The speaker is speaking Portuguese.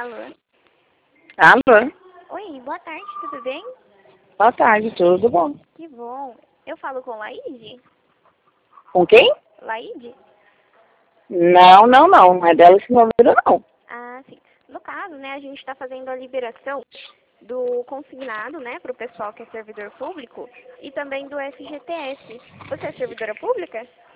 Alô? Alô? Oi, boa tarde, tudo bem? Boa tarde, tudo bom? Que bom. Eu falo com Laíde? Com quem? Laíde? Não, não, não. Não é dela esse número, não. Ah, sim. No caso, né, a gente está fazendo a liberação do consignado, né, para o pessoal que é servidor público e também do FGTS. Você é servidora pública?